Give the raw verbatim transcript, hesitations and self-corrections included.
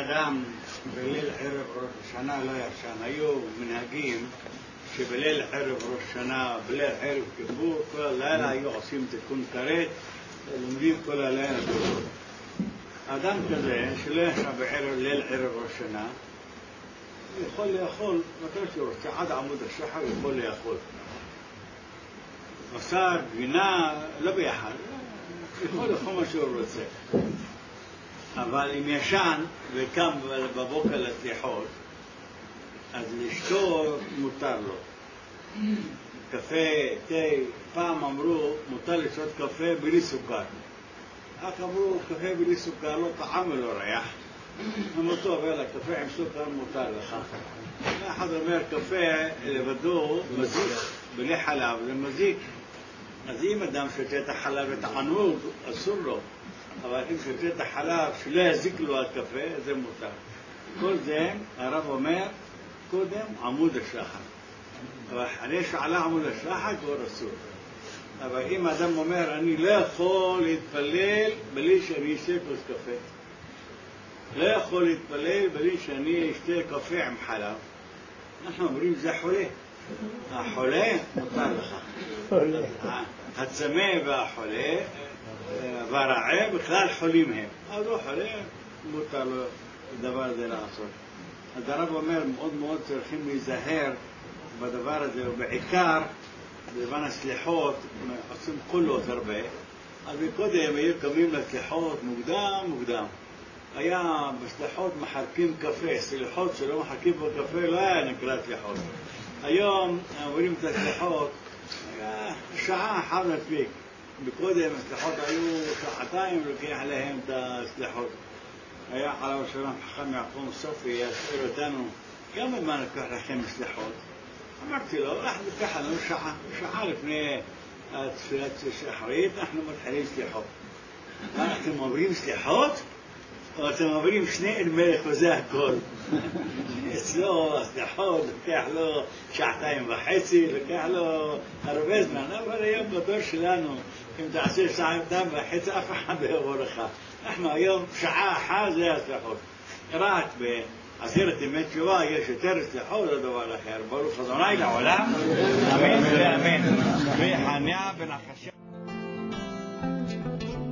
אדם בליל ערב ראש השנה לא ישן. היו מנהגים שבליל ערב ראש השנה, בליל ערב כיפור, כל הלילה היו עושים תיקון כרת, לומדים כל הלילה. אדם כזה שלא ישן בערב ליל ערב ראש השנה, יכול לאכול מתי שהוא רוצה, עד עמוד השחר יכול לאכול. בשר, גבינה, לא ביחד, יכול לאכול מה שהוא רוצה. אבל אם ישן וקם בבוקר לסליחות, אז לשתות מותר לו. קפה, תה, פעם אמרו מותר לשתות קפה בלי סוכר. רק אמרו קפה בלי סוכר לא טעם ולא ריח. אמרו טוב, יאללה, קפה עם סוכר מותר לך. אחד אומר קפה לבדו מזיק, בלי חלב זה מזיק. אז אם אדם שותה את החלב ותענוג, אסור לו. אבל אם שותה את החלב שלא יזיק לו הקפה, זה מותר. כל זה, הרב אומר, קודם עמוד השחר. אבל אחרי שעלה עמוד השחר כבר אסור. אבל אם אדם אומר, אני לא יכול להתפלל בלי שאני אשתה כוס קפה. לא יכול להתפלל בלי שאני אשתה קפה עם חלב. אנחנו אומרים, זה חולה. החולה מותר לך. הצמא והחולה והרעב בכלל חולים הם. אז הוא חולה, מותר לו הדבר הזה לעשות. אז הרב אומר, מאוד מאוד צריכים להיזהר בדבר הזה, ובעיקר בזמן הסליחות עושים קולות הרבה. אז קודם היו קמים לסליחות מוקדם מוקדם. היה בסליחות מחלקים קפה, סליחות שלא מחלקים בו קפה לא היה נקרא סליחות. היום עוברים את הסליחות שעה אחת מספיק. בקודם הסליחות היו שעתיים לוקח להם את הסליחות. היה עליו השלום חכם יעקב סופי יסביר אותנו כמה זמן לקח לכם סליחות. אמרתי לו, אנחנו לקח לנו שעה, שעה לפני תפילת שחרית אנחנו מתחילים סליחות. אתם עוברים סליחות? או אתם עוברים שני אל מלך וזה הכל. אצלו הסליחות לוקח לו שעתיים וחצי, לוקח לו הרבה זמן, אבל היום בדור שלנו אם תעשה שעתיים וחצי אף אחד לא יבוא לך. אנחנו היום שעה אחת זה הסליחות. רק בעשרת ימי תשובה יש יותר סליחות, זה דבר אחר. ברוך אדוני לעולם, אמן ואמן. וחניה בן החשב